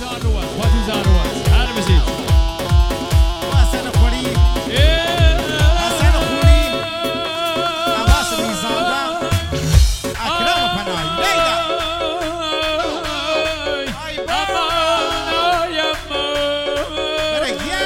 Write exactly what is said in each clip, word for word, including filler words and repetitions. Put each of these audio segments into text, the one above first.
زاروات خاتو زاروات هر بزید حسن خوری حسن خوری عباس میزانده اکرم پناهی لیلا ای بابا برگیا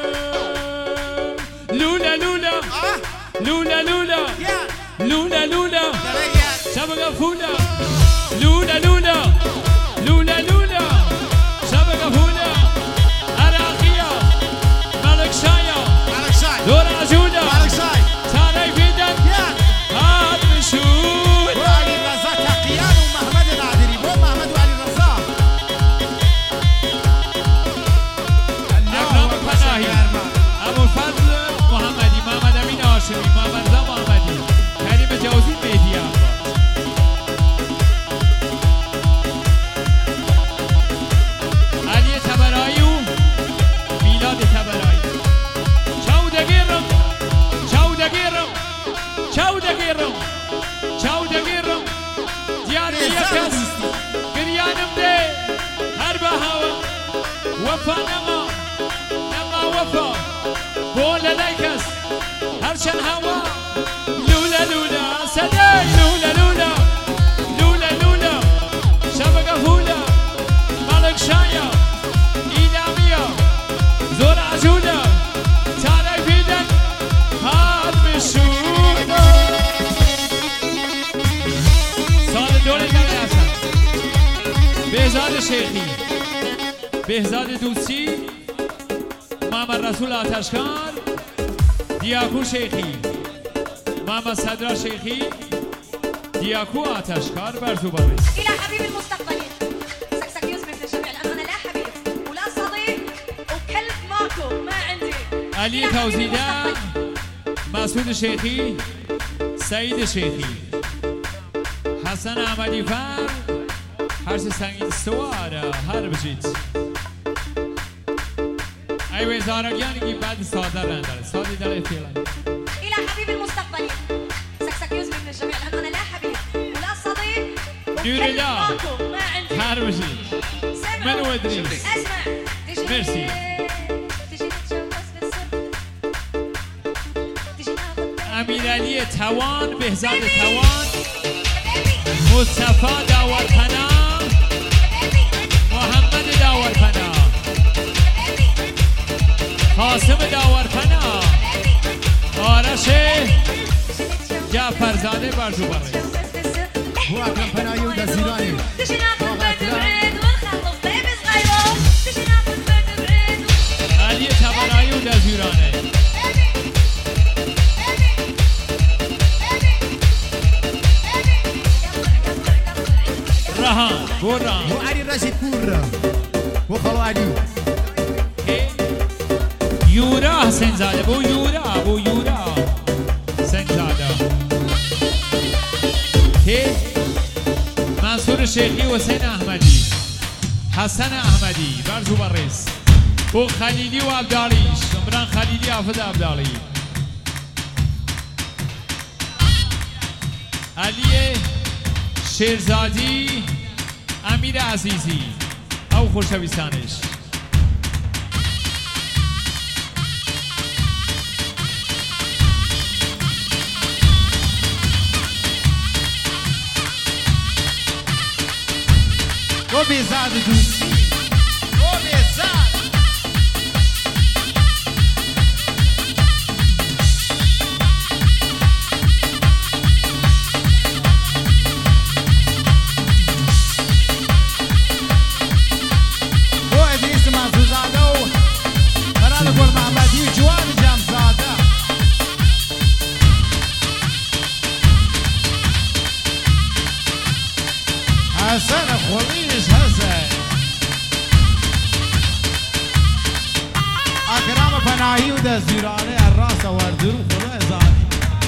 لولا لولا لولا لولا لولا لولا شبك فولا لولا لولا لولا لولا شبك فولا عراقية ملك شايا مالك شاي دور عجولة مالك شاي تاني بيدن هاد مشهود وعلي الرزا تقيان ومحمد العذري مو محمد وعلي الرزا اكرم پناهی ابو الفضل محمدی محمد امین هاشمی محمد رضا محمدی کریم جوزی مهدی احمد علی تبرایی و میلاد تبرایی چودگیرم چودگیرم چودگیرم چودگیرم دیار یکس گریانم ده هر به هوا وفا نما نما وفا بولا لیکس هرچن هوا لولا لولا سدای لولا لولا لولا لولا شبك فولا ملك شايا إيلامية زور عجولة تاني بيدن هاد مشهودة سال دوله کمی هستن بهزاد شیخی بهزاد دوستی محمد رسول آتشکار دیاکو شیخی محمد صدرا شیخی دیاکو آتشکار برزو بابیس إلى حبيب المستقبلي سكسك يزمن في الجميع لأنه أنا لا حبيب ولا صديق وكلب ماكو ما عندي علی توزیدن مسعود شیخی سعید شیخی حسن احمدی فر هر چه سنگین سواره هر بجید ایوه زارگیانی که بعد ساده رنداره ساده داره فیلن إلى حبيب المستقبلي سكسك يزمن في الجميع لأنه أنا لا حبيب ولا صديق نور وكلب الله ماكو ما عندي هر بجید سمع من و ادریس اسمع تجي ميرسي. تجي نتجوز بالسر تجي ناخذ امیرعلی توان بهزاد توان مصطفى داورپنا محمد داورپنا قاسم داورپنا آرش جعفرزاده برزو برز هو اکرم پناهی و دزیرانی تجي ناخذ برد بريد ونخلص بيبي صغيره تجي ناخذ برد بريد علی تبرایی و دزیرانه رهان بران هو علي الراشد كورة هو خلو علي یورا حسین زاده بو یورا بو یورا حسین زاده که منصور شیخی و حسین احمدی حسن احمدی برزو برس بو خلیلی و عبدالی شمران خلیلی حافظ عبدالی علی شیرزادی امیر عزیزی او خوشویستانش هو بيزاد دوسي هو بيزاد هو ادريس منصوزاده وفراد قول محمدي وجوان جامزاده حسن خليش حسن اکرم پناهی و دزیرانه الراس وردرو خدا ازانی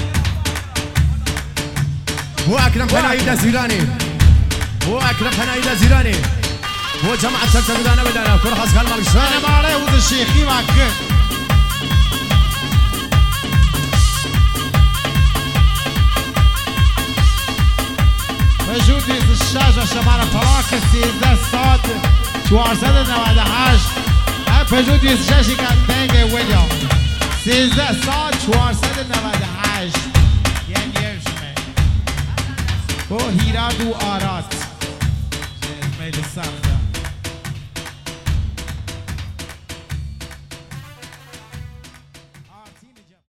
هو اکرم پناهی دزیرانی هو اکرم پناهی دزیرانی هو جماعة سلسة بدانا بدانا كل حس قال مالك شوية انا ما عليه وذا الشيخي معك موجود في الشاشة شمال فراك السيدة الصاد چهارصد و نود و هشت پژو دویست و شش تنگ ویلیام سیزده سال چهارصد و نود و هشت یعنی یرشمه با هیراد و آرات میل سخت